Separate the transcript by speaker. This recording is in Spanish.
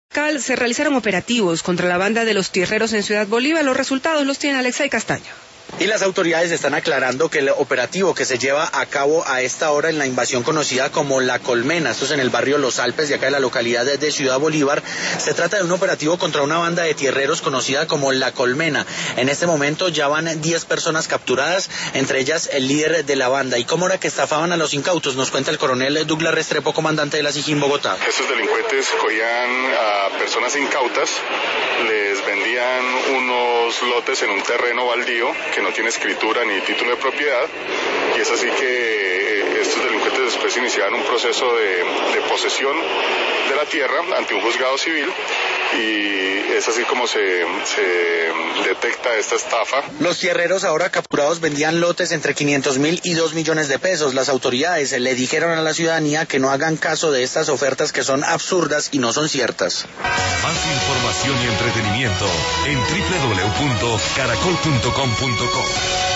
Speaker 1: Se realizaron operativos contra la banda de los tierreros en Ciudad Bolívar. Los resultados los tiene Alexei Castaño.
Speaker 2: Y las autoridades están aclarando que el operativo que se lleva a cabo a esta hora en la invasión conocida como La Colmena, esto es en el barrio Los Alpes de acá de la localidad de Ciudad Bolívar, se trata de un operativo contra una banda de tierreros conocida como La Colmena. En este momento ya van 10 personas capturadas, entre ellas el líder de la banda. ¿Y cómo era que estafaban a los incautos? Nos cuenta el coronel Douglas Restrepo, comandante de la SIJÍN Bogotá.
Speaker 3: Estos delincuentes cogían a personas incautas, les vendían unos lotes en un terreno baldío que no tiene escritura ni título de propiedad, y es así que estos delincuentes después iniciaban un proceso de posesión de la tierra ante un juzgado civil, y es así como se detecta esta estafa.
Speaker 2: Los tierreros ahora capturados vendían lotes entre 500.000 y 2 millones de pesos. Las autoridades le dijeron a la ciudadanía que no hagan caso de estas ofertas que son absurdas y no son ciertas.
Speaker 4: Más información y entretenimiento en www.caracol.com.co.